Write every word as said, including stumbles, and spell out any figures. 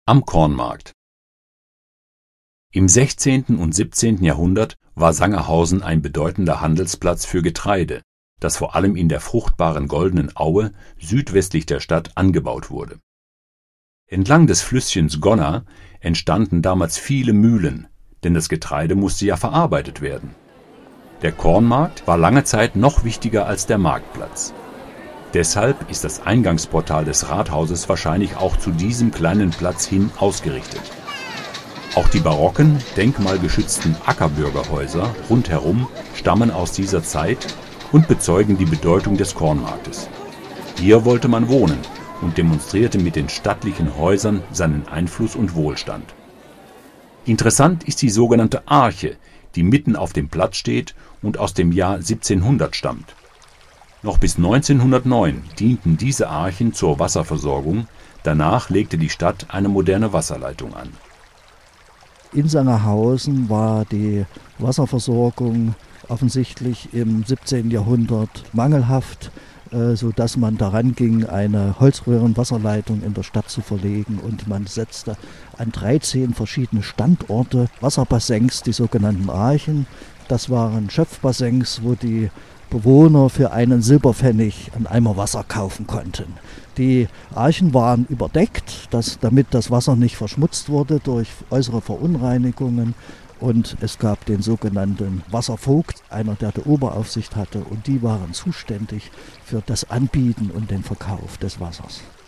Am Kornmarkt. Im sechzehnten und siebzehnten Jahrhundert war Sangerhausen ein bedeutender Handelsplatz für Getreide, das vor allem in der fruchtbaren Goldenen Aue südwestlich der Stadt angebaut wurde. Entlang des Flüsschens Gonna entstanden damals viele Mühlen, denn das Getreide musste ja verarbeitet werden. Der Kornmarkt war lange Zeit noch wichtiger als der Marktplatz. Deshalb ist das Eingangsportal des Rathauses wahrscheinlich auch zu diesem kleinen Platz hin ausgerichtet. Auch die barocken, denkmalgeschützten Ackerbürgerhäuser rundherum stammen aus dieser Zeit und bezeugen die Bedeutung des Kornmarktes. Hier wollte man wohnen und demonstrierte mit den stattlichen Häusern seinen Einfluss und Wohlstand. Interessant ist die sogenannte Arche, die mitten auf dem Platz steht und aus dem Jahr siebzehnhundert stammt. Noch bis neunzehnhundertneun dienten diese Archen zur Wasserversorgung, danach legte die Stadt eine moderne Wasserleitung an. In Sangerhausen war die Wasserversorgung offensichtlich im siebzehnten Jahrhundert mangelhaft, äh, sodass man daran ging, eine Holzröhrenwasserleitung in der Stadt zu verlegen, und man setzte an dreizehn verschiedene Standorte Wasserbassins, die sogenannten Archen. Das waren Schöpfbassins, wo die Bewohner für einen Silberpfennig einen Eimer Wasser kaufen konnten. Die Archen waren überdeckt, dass, damit das Wasser nicht verschmutzt wurde durch äußere Verunreinigungen. Und es gab den sogenannten Wasservogt, einer, der die Oberaufsicht hatte, und die waren zuständig für das Anbieten und den Verkauf des Wassers.